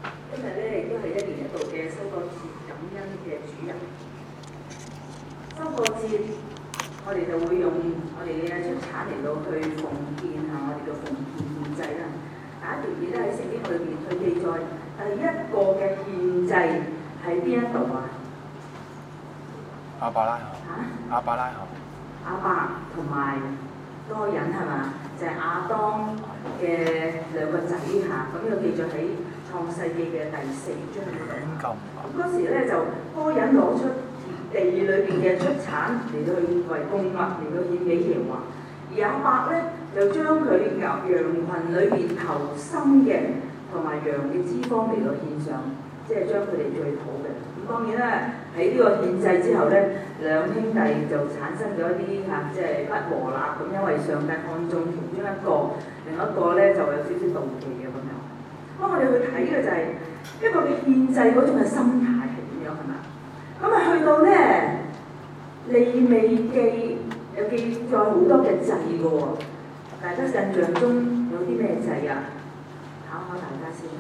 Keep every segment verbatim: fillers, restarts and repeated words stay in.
今日咧亦都係一年一度嘅收割節感恩嘅主日。收割節，我哋就會用我哋嘅出產嚟到去奉獻下我哋嘅奉獻獻祭啦。第一條嘢咧喺聖經裏邊去記載，第一個嘅獻祭喺邊一度啊？ 亞伯拉罕。 嚇？ 亞伯拉罕。 亞伯同埋該隱係嘛？就係、是、亞當嘅兩個仔嚇，咁呢個記載喺創世記嘅第四章嗰度。咁嗰時咧就該隱攞出地裏邊嘅出產嚟到去為供物嚟到獻俾耶和華，而亞伯咧就將佢羊群裏邊頭生嘅同埋羊嘅脂肪嚟到獻上，即係將佢哋最好嘅。咁當然啦，喺呢個獻祭之後咧，兩兄弟就產生咗一啲嚇即係不和啦。咁因為上帝看中其中一個，另一個咧就有少少妒忌嘅咁樣。咁我哋去睇嘅就係、是、一個嘅獻祭嗰種嘅心態係點樣係嘛？咁啊去到咧利未記有記載好多嘅祭嘅喎，大家印象中有啲咩祭啊？考考大家先，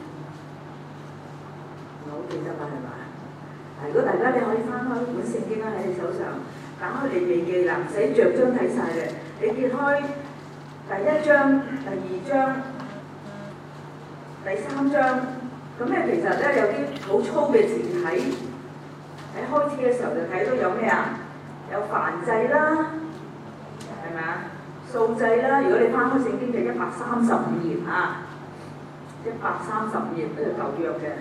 我好記得啦係嘛？如果大家你可以翻開本聖經啦喺你手上，打開利未記啦，唔使著章睇晒嘅，你揭開第一章、第二章、第三章，咁咧其實咧有啲好粗嘅字體。喺開始嘅時候就睇到有咩啊？有燔祭啦，係咪啊？素祭啦。如果你翻開聖經就一百三十五頁嚇，一百三十五頁呢個舊約嘅。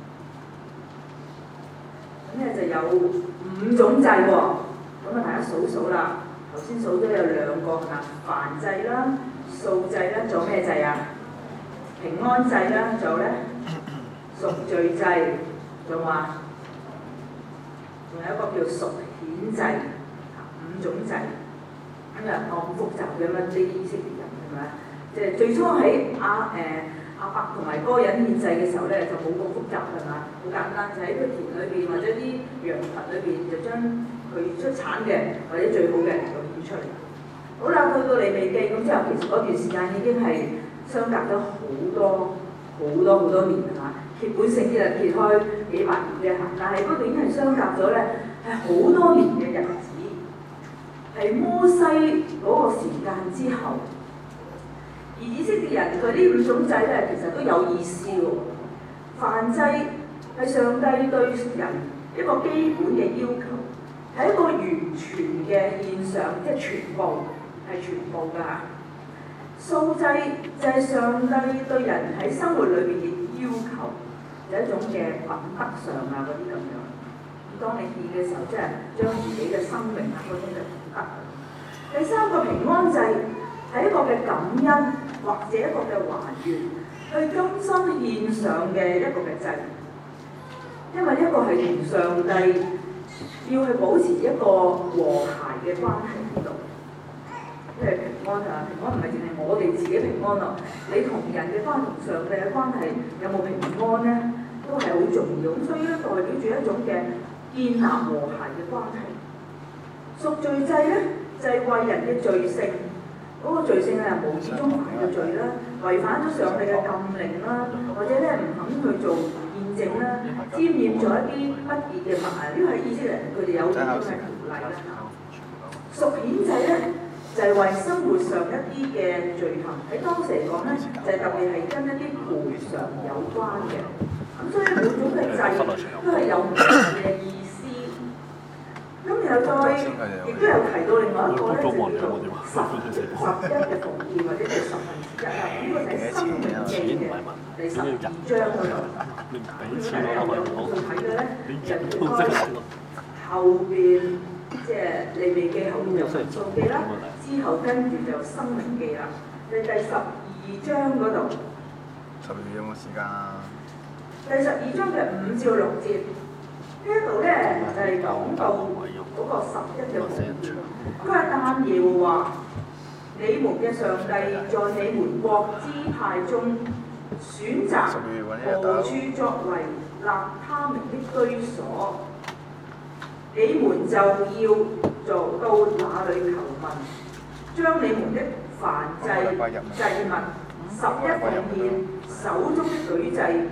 咁咧就有五種祭喎。咁啊，大家數數啦。頭先數咗有兩個係嘛？燔祭啦、素祭啦，仲有咩祭啊？平安祭啦，仲有咧贖罪祭，仲有話？仲有一個叫贖愆祭，五種祭，咁啊咁複雜嘅乜呢啲以色列人係咪？即係最初喺亞誒亞伯同埋該隱獻祭嘅時候咧，就冇咁複雜係嘛？好簡單，就喺個田裏邊或者啲羊群裏邊，就將佢出產嘅或者最好嘅就獻出嚟。好啦，去到利未記咁之後，其實嗰段時間已經係相隔咗好多好多好多年係嘛？揭本聖經就揭開幾百年嘅嚇，但係嗰段已經係相隔咗咧，係好多年嘅日子，係摩西嗰個時間之後。而以色列人佢呢五種祭咧，其實都有意思喎。燔祭係上帝對人一個基本嘅要求，係一個完全嘅獻上，即係全部係全部㗎嚇。素祭就係上帝對人喺生活裏邊嘅要求。有一種嘅品德上啊嗰啲咁樣，咁當你獻嘅時候，即係將自己嘅生命啊嗰種嘅品德。第三個平安祭係一個嘅感恩或者一個嘅還願，去甘心獻上嘅一個嘅祭，因為一個係同上帝要去保持一個和諧嘅關係喺度。因為平安啊，平安唔係淨係我哋自己平安咯，你同人嘅關係同上帝嘅關係有冇平安咧，都係好重要。咁所以咧，代表住一種嘅建立和諧嘅關係。贖罪祭咧就係、是、為人嘅罪性，嗰、那個罪性係無意中犯嘅罪啦，違反咗上帝嘅禁令啦，或者咧唔肯去做驗證啦，沾染咗一啲不義嘅物啊，呢個係以色列人佢哋有啲咁嘅條例啦。贖愆祭咧。就係為生活上一啲嘅罪行，喺當時嚟講咧，就係、特別係跟一啲賠償有關嘅。咁所以每種嘅祭都係有唔同嘅意思。咁然後再亦都有提到另外一個咧，就叫做十十一嘅奉獻或者叫十分之一啦。呢、這個就係申命記嘅第十二章嗰度。咁大家有冇去睇嘅咧？就應該後邊。即係利未記後面就民數記啦，之後跟住就申命記啦。你第十二章嗰度， 十二有冇時間啊？ 第十二章嘅五至六節，呢一度咧就係、是、講到嗰個十一嘅奉獻。佢話但耶和華你們嘅上帝在你們各支派中選擇何處作為立他名的居所。你們就要做到那裡求問，將你們的燔祭祭物、十一奉獻、手中的舉祭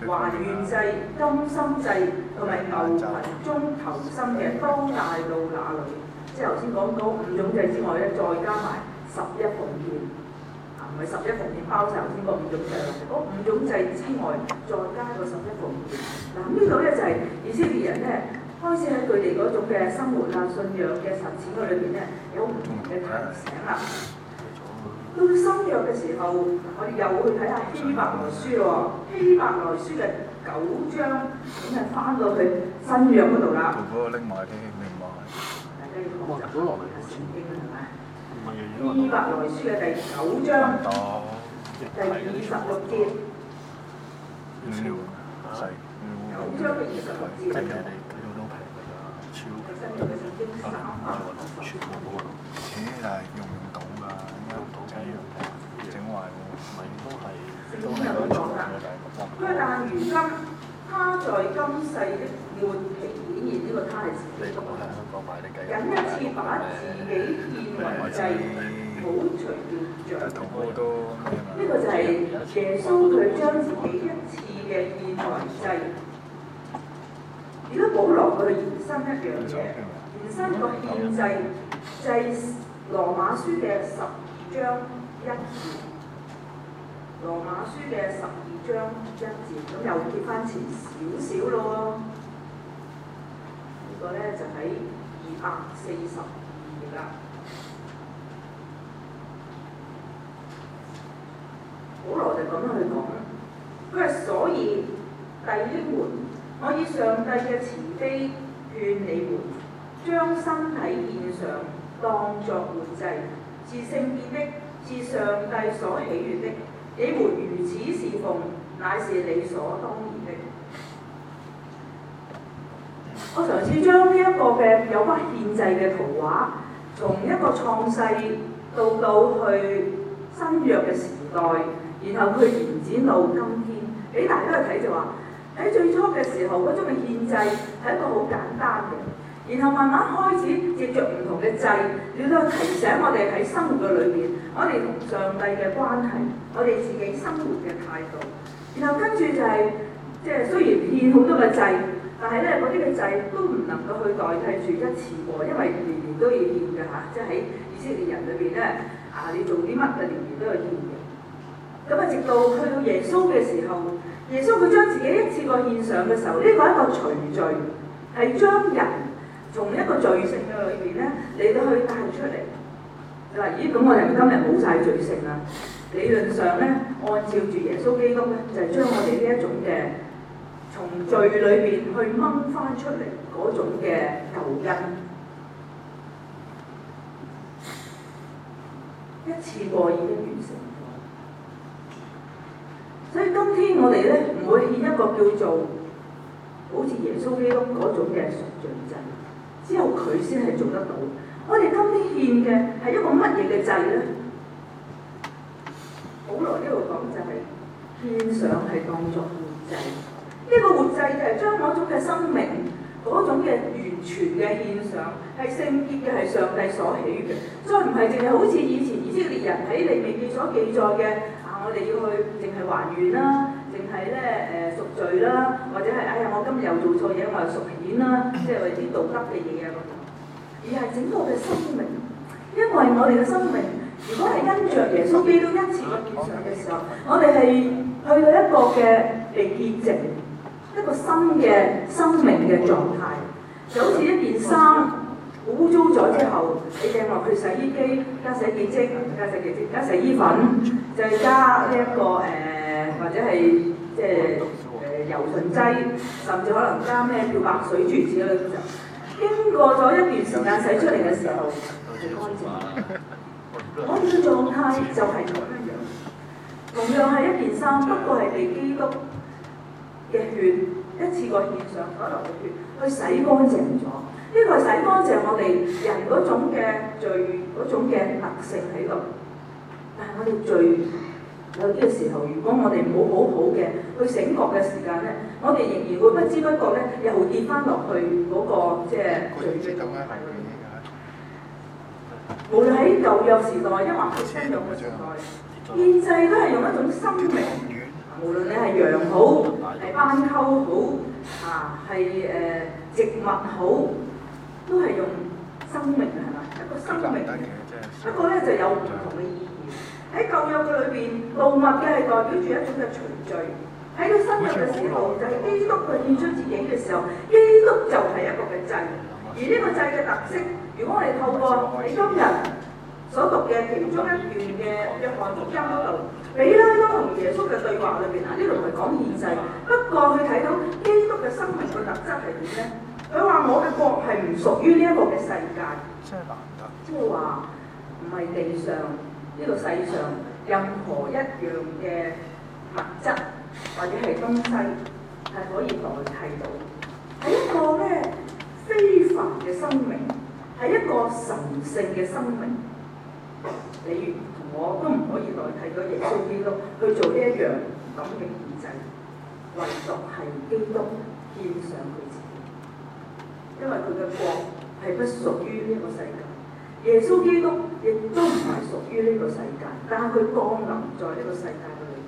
還願祭、甘心祭同埋牛群中頭生嘅當帶到那裏。即係頭先講嗰五種祭之外咧，再加埋十一奉獻，啊唔係十一奉獻包晒頭先嗰五種祭，嗰五種祭之外再加個十一奉獻。嗱、啊、呢度咧就係、是、以色列人咧開始喺佢哋嗰種嘅生活啊、信仰嘅實踐嗰裏邊咧有唔同嘅提醒啦。到新約嘅時候，我哋又會睇下希伯來書咯。希伯來書嘅九章咁就翻到去新約嗰度啦。 嗰個拎埋啲明白。 大家要學習落嚟聖經係咪？希伯來書嘅第九章第二十六節。 少細。 九章嘅二十六節。 真係你睇到都平㗎啦，超。 新約嘅聖經三百六十全部冇啊！ 咦？但係用唔到㗎，應該整整壞喎。 唔係都係聖經有講啦。佢話但如今他在今世的末期顯現，呢個他係自己讀啊。 香港買啲雞。 僅一次把自己獻為祭，好除掉罪。呢個就係耶穌佢將自己一次嘅獻為祭。如果保羅佢延伸一樣嘢，延伸個獻祭，就係羅馬書嘅十二章一節。羅馬書嘅十二章一節，咁又貼翻前少少咯。呢個咧就喺二百四十二頁啦。保羅就咁樣去講，佢話所以弟兄們，我以上帝嘅慈悲勸你們，將身體獻上，當作活祭，是聖潔的，是上帝所喜悅的。你們如此侍奉，乃是理所當然的。我嘗試將呢一個嘅有關獻祭嘅圖畫，從一個創世到到去新約嘅時代，然後佢延展到今天，俾大家去睇就話，喺最初嘅時候嗰種嘅獻祭係一個好簡單嘅，然後慢慢開始藉着唔同嘅祭，你都提醒我哋喺生活嘅裏邊，我哋同上帝嘅關係，我哋自己生活嘅態度，然後跟住就係即係雖然獻好多嘅祭，但係咧嗰啲嘅祭都唔能夠去代替住一次過，因為年年都要獻嘅嚇，即係喺以色列人裏邊咧啊，你做啲乜嘅年年都要獻嘅。咁啊，直到去到耶穌嘅時候，耶穌佢將自己一次過獻上嘅時候，呢、這個係一個除罪，係將人從一個罪性嘅裏邊咧嚟到去帶出嚟。嗱，咦？咁我哋今日冇晒罪性啦。理論上咧，按照住耶穌基督咧，就係、是、將我哋呢一種嘅從罪裏邊去掹翻出嚟嗰種嘅救恩，一次過已經完成。所以今天我哋咧唔會獻一個叫做好似耶穌基督嗰種嘅贖罪祭，只有佢先係做得到。我哋今天獻嘅係一個乜嘢嘅祭咧？保羅呢度講就係獻上係當作活祭，呢、這個活祭就係將嗰種嘅生命、嗰種嘅完全嘅獻上，係聖潔嘅，係上帝所喜悅嘅。再唔係淨係好似以前以色列人喺利未記所記載嘅。我哋要去淨係還願啦，淨係咧誒贖罪啦，或者係哎呀我今日又做錯嘢，我又贖愆啦，即係為啲道德嘅嘢啊嗰種，而係整個嘅生命，因為我哋嘅生命如果係因着耶穌基督一次嘅獻上嘅時候，我哋係去到一個嘅被潔淨，一個新嘅生命嘅狀態，就好似一件衫。污糟咗之後，你掟落去洗衣機，加洗潔精，加洗潔精，加洗衣粉，再加呢、這、一個誒、呃、或者係即係誒柔順劑，甚至可能加咩漂白水諸如此類嘅時候，經過咗一段時間洗出嚟嘅時候，就乾淨。我哋嘅狀態就係咁樣樣，同樣係一件衫，不過係被基督嘅血一次過獻上所流嘅血去洗乾淨咗。呢個係洗乾淨我哋人嗰種嘅罪嗰種嘅特性喺度，但係我哋罪有啲嘅時候，如果我哋冇好好嘅去醒覺嘅時間咧，我哋仍然會不知不覺咧又跌翻落去嗰、那個即係罪嘅狀態裏面。無論喺舊約時代，抑或係新約嘅時代，獻祭都係用一種生命去無論你係羊好，係斑鳩好，啊係誒、呃、植物好，都係用生命係嘛？一個生命嘅，不過咧就有唔同嘅意義。喺舊約嘅裏邊，動物嘅係代表住一種嘅除罪。喺到新約嘅時候，就係、是、基督佢獻出自己嘅時候，基督就係一個嘅祭。而呢個祭嘅特色，如果我哋透過你今日所讀嘅其中一段嘅約翰福音嗰度，比拉多同耶穌嘅對話裏邊啊，呢度唔係講獻祭，不過佢睇到基督嘅生命嘅特質係點咧？佢話我嘅國係唔屬於呢一個嘅世界， 真係難得， 即係話唔係地上呢、這個世上任何一樣嘅物質或者係東西係可以代替到，係一個咧非凡嘅生命，係一個神聖嘅生命。你同我都唔可以代替咗耶穌基督去做呢一樣咁嘅獻祭，唯獨係基督獻上佢自己，因為佢嘅國係不屬於呢個世界，耶穌基督亦都唔係屬於呢個世界，但係佢降臨在呢個世界嘅裏面。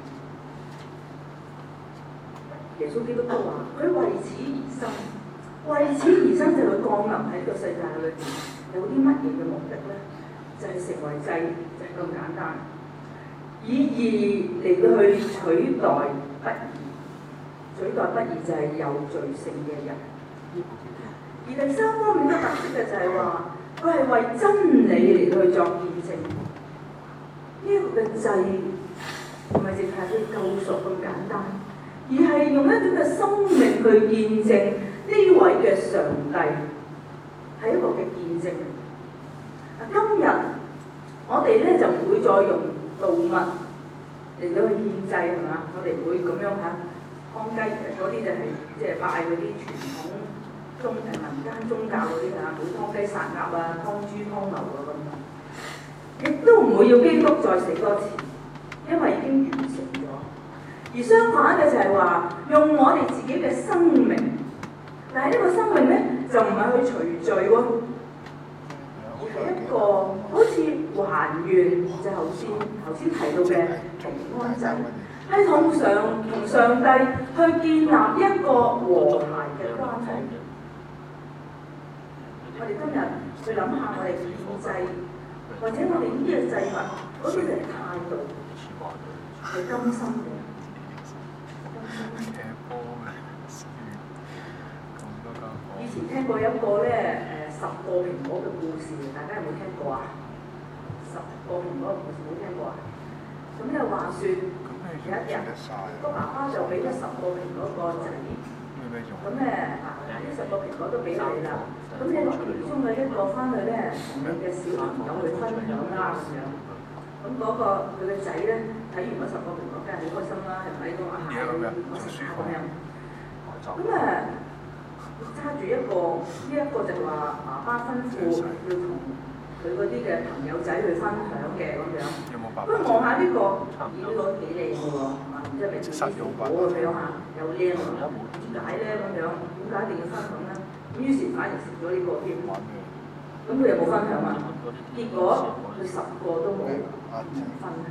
耶穌基督都話：佢為此而生，為此而生就係佢降臨喺呢個世界裏邊，有啲乜嘢嘅目的咧？就係成為祭，就係、是、咁簡單。以義嚟到去取代不義，取代不義就係有罪性嘅人。而第三方面嘅特色嘅就係話，佢係為真理嚟到去作見證。呢、這、一個嘅祭唔係淨係去救贖咁簡單，而係用一種嘅生命去見證呢位嘅上帝，係一個嘅見證。今日我哋咧就唔會再用動物嚟到去獻祭係嘛？我哋唔會咁樣嚇劏雞，嗰啲就係即係拜嗰啲傳統宗誒民間宗教嗰啲嚇，冇劏雞殺鴨啊、劏豬劏牛啊咁。亦都唔會要基督再死多次，因為已經完成咗。而相反嘅就係話，用我哋自己嘅生命，但係呢個生命咧就唔係去除罪喎。係一個好似還願，就頭先頭先提到嘅平安祭，係同上同上帝去建立一個和諧嘅關係。我哋今日去諗下，我哋獻祭，或者我哋呢啲嘅祭物，嗰啲嘅態度係甘心嘅。以前聽過一個咧誒十個蘋果嘅故事，大家有冇聽過啊？十個蘋果嘅故事冇聽過啊？咁又話説有一日，個爸爸就俾咗十個蘋果個仔，咁咧啊呢十個蘋果都俾你啦，咁你攞其中嘅一個翻去咧，同你嘅小朋友去分享啦咁樣。咁嗰個佢嘅仔咧睇完嗰十個蘋果，梗係好開心啦，係咪？都話嚇我食下咁樣。咁誒。揸住一個，呢、這、一個就話爸爸吩咐要同佢嗰啲嘅朋友仔去分享嘅咁樣。不過望下呢個，咦呢個幾靚嘅喎，即係咪自己好咁樣嚇，又靚喎？點解咧咁樣？點解一定要分享咧？咁於是反而食咗呢個添。咁佢有冇分享啊？結果佢十個都冇分享，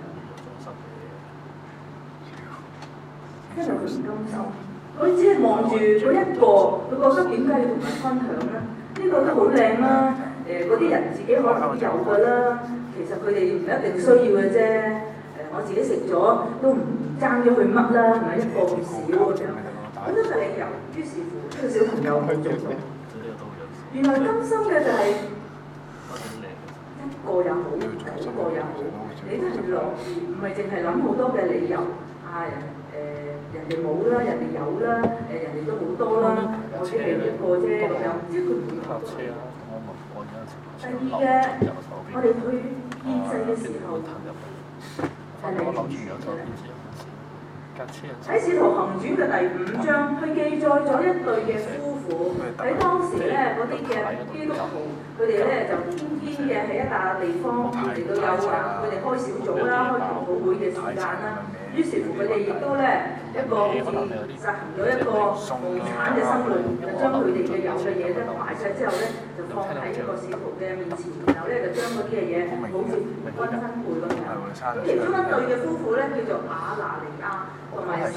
因為佢唔甘心。佢只係望住嗰一個，佢覺得點解要同人分享咧？呢、這個都好靚啦，誒嗰啲人自己可能都有㗎啦。其實佢哋唔一定需要嘅啫。誒、呃、我自己食咗都唔爭咗佢乜啦，係咪一個咁少咁樣？咁都係理由。於是乎，呢、這個小朋友去做咗。原來甘心嘅就係、是、一個也好，九個也好，你都係樂意，唔係淨係諗好多嘅理由啊。誒、呃、人哋冇啦，人哋有啦，誒人哋都好多啦，我只係一個啫咁樣，即係佢唔會講多。第二嘅，我哋去獻祭嘅時候係嚟完全嘅。喺《使徒行傳》嘅第五章，佢記載咗一對嘅夫婦喺當時咧嗰啲嘅基督徒，佢哋咧就天天嘅喺一笪地方嚟到有啊，佢哋開小組啦，開禱告會嘅時間啦。於是乎佢哋亦都咧一個好似實行咗一個無產嘅生活，就將佢哋嘅有嘅嘢咧買晒之後咧，就放喺一個使徒嘅面前，然後咧就將嗰啲嘅嘢好似平均分配咁樣。咁其中一對嘅夫婦咧叫做亞拿尼亞同埋撒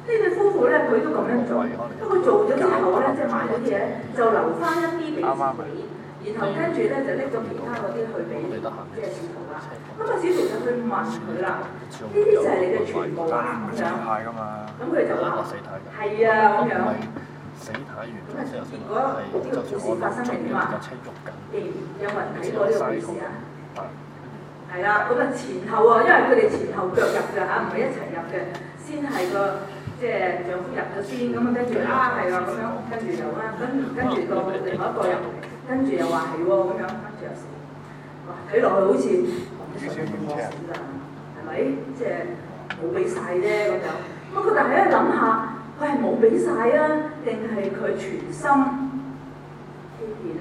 呢對夫婦咧，佢都咁樣做，不過做咗之後咧，即係買咗啲嘢，就留翻一啲俾自己，然後跟住咧就拎咗其他嗰啲去俾即係使徒啦。咁啊，使徒就去問佢啦，呢啲就係你嘅全部啊咁樣。咁佢就話係啊咁樣。 死太完， 咁啊，結果呢個故事發生係點啊？有冇人睇過呢個故事啊？係啦，咁啊前後啊，因為佢哋前後腳入嘅嚇，唔係一齊入嘅，先係個即係丈夫入咗先，咁啊跟住啊係啊咁樣，跟住又啊，跟跟住到另外一個入嚟，跟住又話係喎咁樣，跟住又死，哇睇落去好似洪水咁惡死㗎，係咪？即係冇俾晒啫咁樣。不過但係咧諗下，佢係冇俾晒啊，定係佢全心欺騙咧？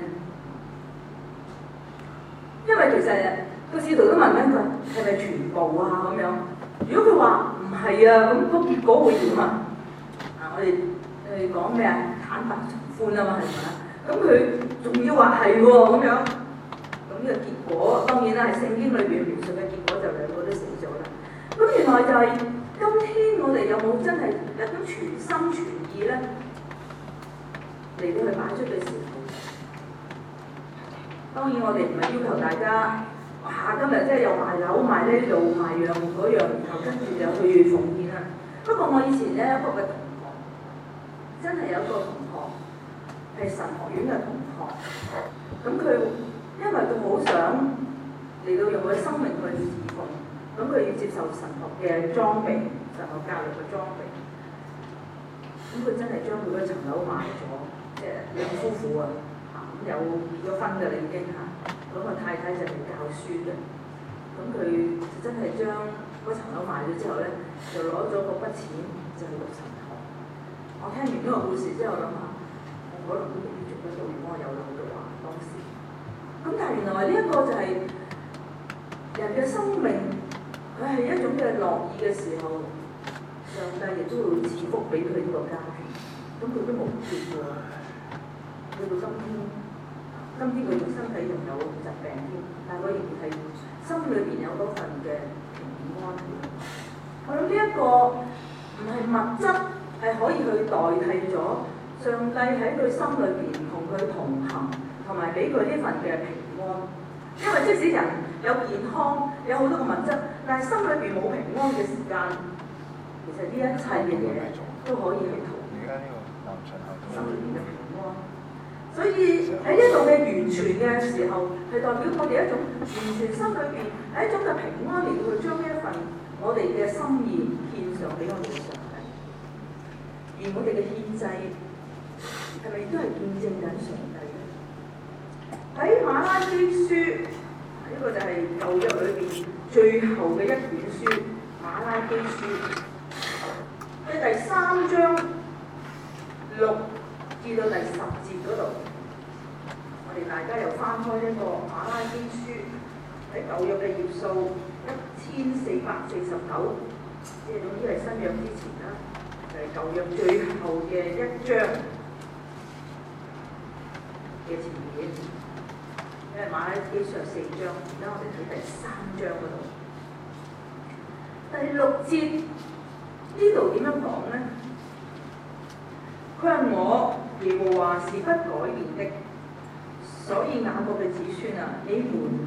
因為其實個使徒都問緊佢係咪全部啊咁樣。如果佢話唔係啊，咁個結果會點啊？啊，我哋誒講咩啊？坦白從寬啊嘛，係咪啊？咁佢仲要話係喎咁樣，咁呢個結果當然啦，係聖經裏邊描述嘅結果就兩個都死咗啦。咁原來就係、是、今天我哋有冇真係一種全心全意咧嚟到去擺出嘅時候？當然我哋唔係要求大家。哇！今日即係又賣樓賣呢度賣樣嗰樣，然後跟住就去奉獻啦。不過我以前咧一個嘅同學，真係有一個同學係神學院嘅同學。咁佢因為佢好想嚟到用佢生命去侍奉，咁佢要接受神學嘅裝備，神學教育嘅裝備。咁佢真係將佢嗰層樓賣咗，即係兩夫婦啊，嚇咁有結咗婚㗎啦已經嚇。咁個太太就嚟教書嘅，咁佢真係將嗰層樓賣咗之後咧，就攞咗嗰筆錢就去讀神學。我聽完呢個故事之後諗下，我可能都未必做得到，如果我有樓嘅話，當時。咁但係原來呢一個就係人嘅生命，佢係一種嘅樂意嘅時候，上帝亦都會賜福俾佢呢個家庭。咁佢都冇結過，去到今天。今天佢身體仲有疾病添，但係佢仍然係心裏邊有嗰份嘅平安。我諗呢一個唔係物質係可以去代替咗上帝喺佢心裏邊同佢同行，同埋俾佢呢份嘅平安。因為即使人有健康，有好多個物質，但係心裏邊冇平安嘅時間，其實呢一切嘅嘢都可以係逃避。心裏邊嘅平安。所以喺呢度嘅完全嘅時候，係代表我哋一種完全心裏邊係一種嘅平安，嚟到去將呢一份我哋嘅心意獻上俾我哋嘅上帝。而我哋嘅獻祭係咪都係見證緊上帝咧？喺馬拉基書呢、這個就係舊約裏邊最後嘅一卷書，馬拉基書嘅第三章六至到第十節嗰度，我哋大家又翻開一個馬拉基書喺舊約嘅頁數一千四百四十九，即係總之係新約之前啦，就係、是、舊約最後嘅一章嘅前面，因為馬拉基書有四章，而家我哋睇第三章嗰度，第六節呢度點樣講咧？佢話我耶和華是不改變的，所以雅各嘅子孫啊，你們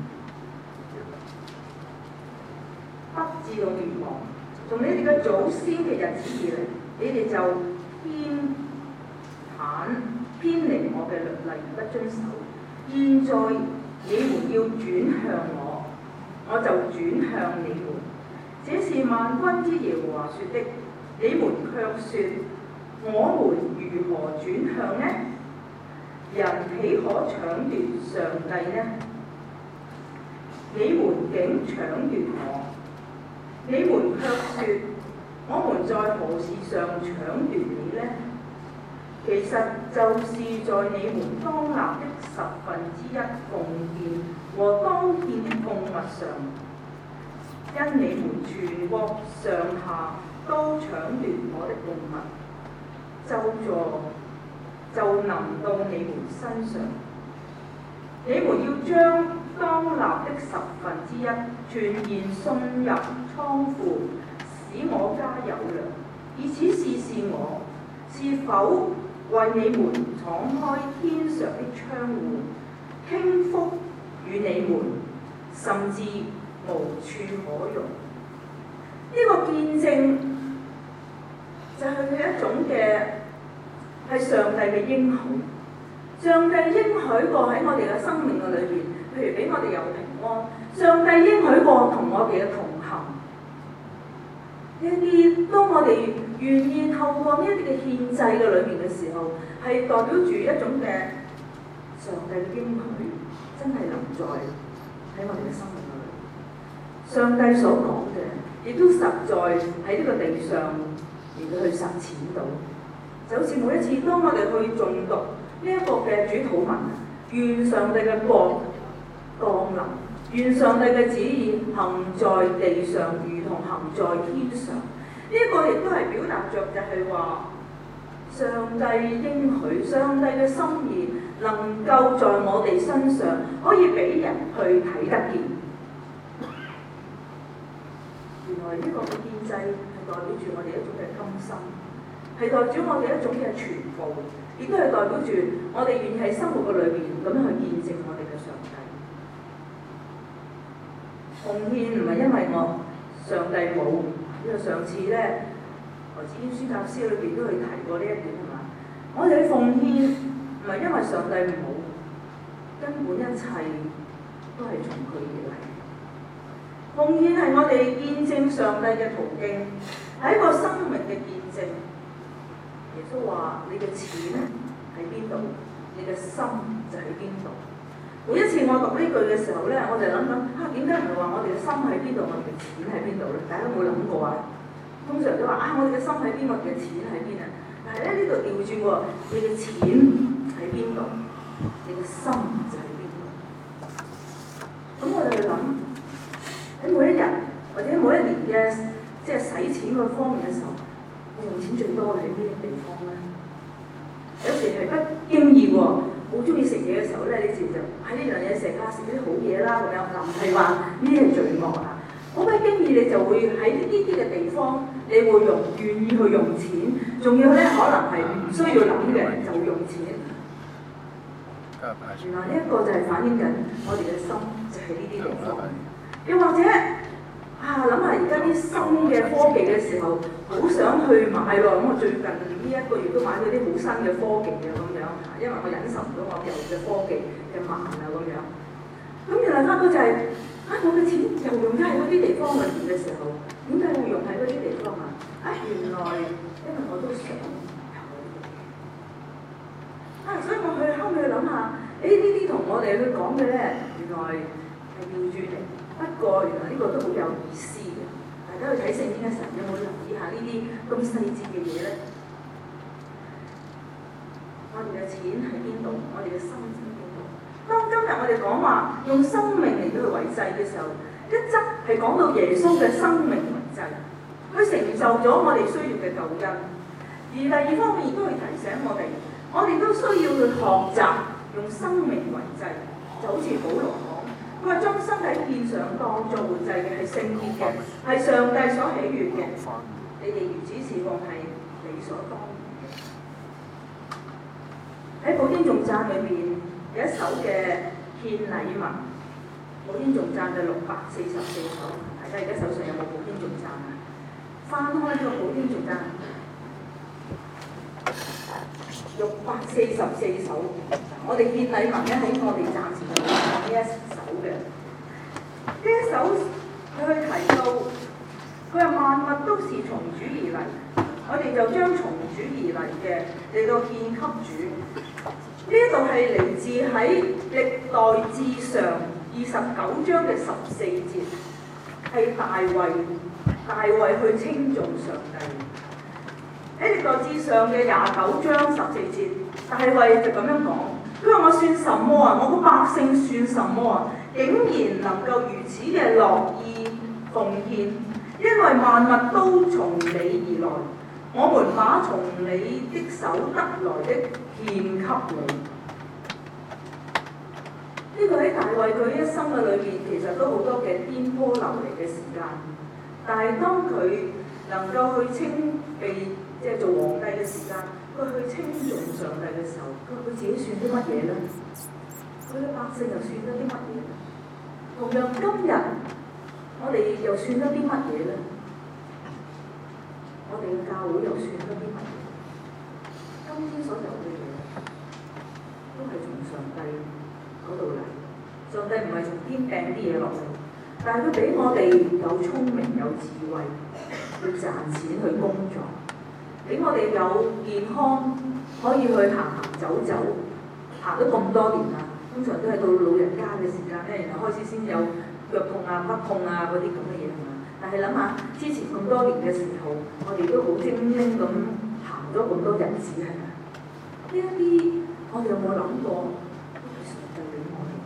不至到滅亡。從你哋嘅祖先嘅日子以嚟，你哋就偏袒偏離我嘅律例而不遵守。現在你們要轉向我，我就轉向你們。這是萬軍之耶和華說的。你們卻說，我們如何轉向呢？人豈可搶奪上帝呢？你們竟搶奪我，你們卻說，我們在何事上搶奪你呢？其實就是在你們當納的十分之一奉獻和當獻供物上，因你們全國上下都搶奪我的供物。咒詛就臨到你們身上，你們要將當納的十分之一全然送入倉庫，使我家有糧，以此試試否為你們敞開天上的窗戶，傾福與你們，甚至無處可容？呢、這個見證就係佢一種嘅係上帝嘅應許。上帝應許過喺我哋嘅生命嘅裏邊，譬如俾我哋有平安。上帝應許過同我哋嘅同行。呢一啲當我哋願意透過呢一啲嘅獻祭嘅裏面嘅時候，係代表住一種嘅上帝嘅應許，真係臨在喺我哋嘅生命裏。上帝所講嘅，亦都實在喺呢個地上而去實踐到。就好似每一次當我哋去誦讀呢一個嘅主禱文，願上帝嘅國降臨，願上帝嘅旨意行在地上，如同行在天上。呢、這、一個亦都係表達着就係話，上帝應許、上帝嘅心意能夠在我哋身上可以俾人去睇得見。原來呢個嘅獻祭係代表住我哋一種嘅甘心，係代表我哋一種嘅全部，亦都係代表住我哋願意喺生活嘅裏邊咁樣去見證我哋嘅上帝。奉獻唔係因為我上帝冇，因為上次咧何子謙宣教師裏邊都去提過呢一點係嘛？我哋嘅奉獻唔係因為上帝冇，根本一切都係從佢而嚟。奉獻係我哋見證上帝嘅途徑，係一個生命嘅見證。耶穌話：你嘅錢咧喺邊度，你嘅心就喺邊度。每一次我讀呢句嘅時候咧，我就諗諗啊，點解唔係話我哋嘅心喺邊度，我哋嘅錢喺邊度咧？大家有冇諗過啊？通常都話啊，我哋嘅心喺邊，我哋嘅錢喺邊啊？但係咧呢度調轉喎，你嘅錢喺邊度，你嘅心就喺邊度。咁我哋去諗喺每一日或者每一年嘅即係使錢嗰方面嘅時候，我用錢最多喺邊啲地方咧？有時係不經意喎。好中意食嘢嘅時候咧，你自然就喺呢樣嘢食啦，食啲好嘢啦咁樣。嗱，唔係話呢啲係罪惡啊，好不經意你就會喺呢啲啲嘅地方，你會用願意去用錢，仲要咧可能係唔需要諗嘅就用錢。原來呢一個就係反映緊我哋嘅心就係呢啲地方。又或者啊，諗下而家啲新嘅科技嘅時候，好想去買喎。咁我最近呢一個月都買咗啲好新嘅科技嘅咁樣。因為我忍受唔到我舊嘅科技嘅慢啊咁樣，咁原來發覺就係、是、啊，我嘅錢又用咗喺嗰啲地方裏邊嘅時候，點解會用喺嗰啲地方啊？啊，原來因為我都想啊，所以我去後尾去諗下，誒呢啲同我哋去講嘅咧，原來係調轉嚟。不過原來呢個都好有意思嘅，大家去睇聖經嘅時候，有冇留意下呢啲咁細節嘅嘢咧？我哋嘅錢喺邊度？我哋嘅心喺邊度？當今日我哋講話用生命嚟到去為祭嘅時候，一則係講到耶穌嘅生命為祭，佢成就咗我哋需要嘅救恩；而第二方面亦都係提醒我哋，我哋都需要去學習用生命為祭。就好似保羅講，佢話將身體獻上當作活祭嘅係聖潔嘅，係上帝所喜悅嘅。你哋如此侍奉係理所當然。喺普天頌讚裏面有一首嘅獻禮文，普天頌讚嘅六百四十四首，大家而家手上有冇普天頌讚啊？翻開呢個普天頌讚，六百四十四首。我哋獻禮文咧喺我哋暫時就講呢一首嘅。呢一首佢去提到，佢話萬物都是從主而嚟，我哋就將從主而嚟嘅嚟到獻給主。呢一度係嚟自喺歷代志上二十九章嘅十四節，係大衛大衛去稱頌上帝。喺歷代志上嘅廿九章十四節，大衛就咁樣講：佢話我算什麼啊？我個百姓算什麼啊？竟然能夠如此嘅樂意奉獻，因為萬物都從你而來，我們把從你的手得來的獻給你。呢個喺大衛佢一生嘅裏邊，其實都好多嘅顛簸流離嘅時間。但係當佢能夠去稱被即係做皇帝嘅時間，佢去稱頌上帝嘅時候，佢佢自己算啲乜嘢咧？佢嘅百姓又算得啲乜嘢？同樣今日我哋又算得啲乜嘢咧？我哋嘅教會又算得啲乜嘢？今天所有嘅嘢都係從上帝嗰度嚟。上帝唔係從天掟啲嘢落嚟，但係佢俾我哋有聰明、有智慧去賺錢、去工作，俾我哋有健康可以去行行走走，行咗咁多年啦。通常都係到老人家嘅時間咧，然後開始先有腳痛啊、骨痛啊嗰啲咁嘅嘢係嘛？但係諗下之前咁多年嘅時候，我哋都好精靈咁行咗咁多日子係咪？呢一啲我哋有冇諗過？都係上帝俾我哋。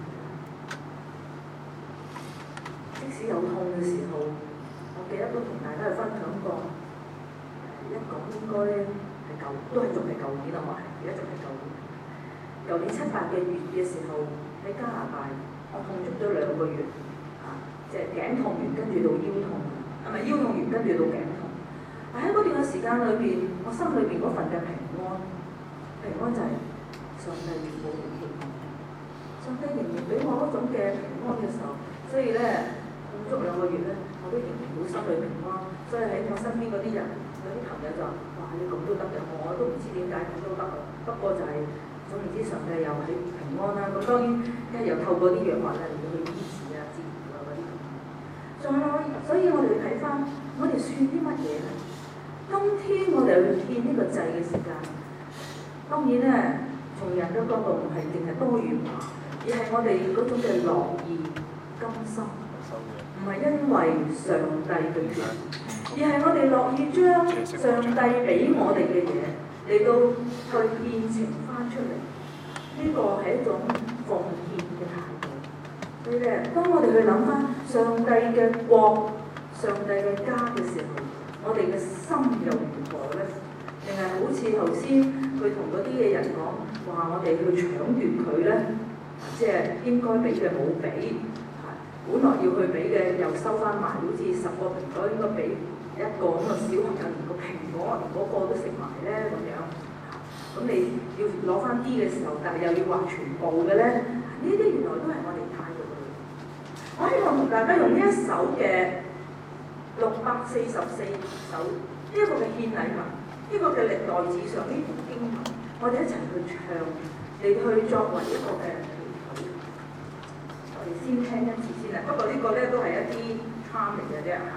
即使有痛嘅時候，我記得都同大家去分享過。一講應該係舊，都係仲係舊年啊嘛，而家仲係舊年。舊年七八嘅月嘅時候喺加拿大，我痛足咗兩個月，啊，即係頸痛完跟住到腰痛，係咪腰痛完跟住到頸痛？但喺嗰段嘅時間裏邊，我心裏邊嗰份嘅平安，平安就係上帝全部嘅平安，上帝仍然俾我嗰種嘅平安嘅時候，所以咧痛足兩個月咧，我都仍然好心裏平安。所以喺我身邊嗰啲人，有啲朋友就話：哇，你咁都得嘅，我都唔知點解咁都得啊！不過就係、是。總言之，上帝又喺平安啦。咁當然，因為又透過啲藥物啊嚟到去醫治啊、治療啊嗰啲咁。再所以我哋睇翻，我哋算啲乜嘢咧？今天我哋去獻呢個祭嘅時間，當然咧，從人嘅角度唔係淨係多元化，而係我哋嗰種嘅樂意甘心，唔係因為上帝嘅權，而係我哋樂意將上帝俾我哋嘅嘢嚟到去獻呈翻出嚟，呢、這個係一種奉獻嘅態度。所以咧，當我哋去諗翻上帝嘅國、上帝嘅家嘅時候，我哋嘅心又如何咧？定係好似頭先佢同嗰啲嘅人講話，我哋去搶奪佢咧，即係應該俾嘅冇俾，本來要去俾嘅又收翻埋，好似十個蘋果應該俾一個咁嘅小朋友，連個蘋果連嗰個都食埋咧咁樣。咁你要攞翻啲嘅時候，但係又要話全部嘅咧，呢啲原來都係我哋態度嘅。我希望同大家用呢一首嘅六百四十四首呢一個嘅獻禮文，呢個嘅歷代志上呢段經文，我哋一齊去唱，嚟去作為一個嘅祈禱。我哋先聽一次先啦，不過呢個咧都係一啲參嚟嘅啫嚇。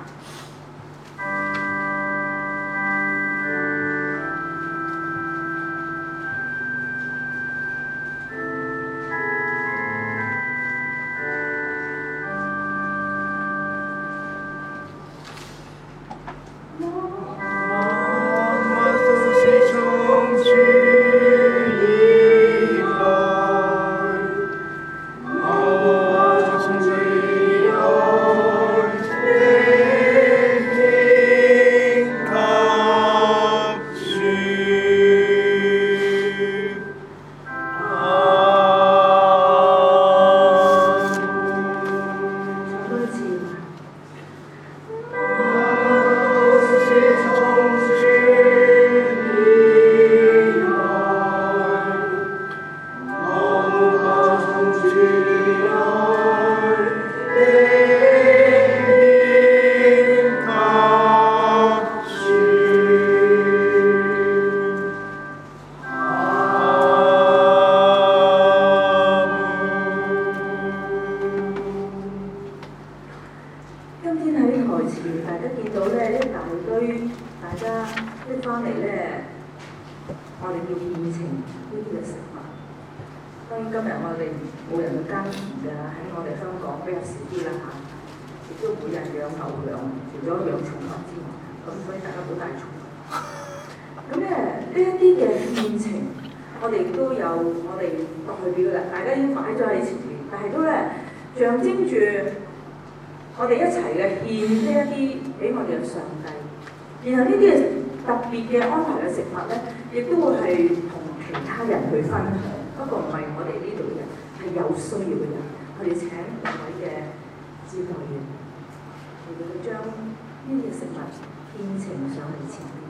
獻呈上嚟前邊。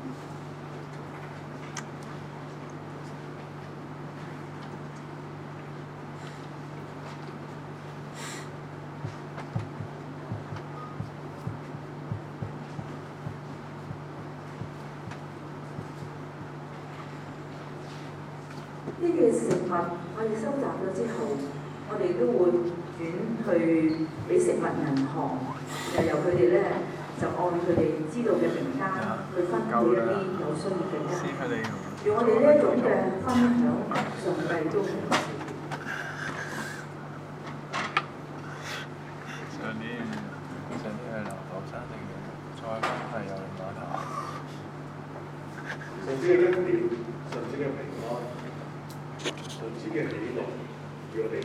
呢啲食物我哋收集咗之後，我哋都會轉去俾食物銀行，又由佢哋咧就按佢哋知道嘅名單去分俾一啲有需要嘅人。而我哋呢一種嘅分享，上帝都唔少。 上年上年去流浮山定再翻係有人碼頭。 上主嘅恩典，上主嘅平安，上主嘅喜樂，與我哋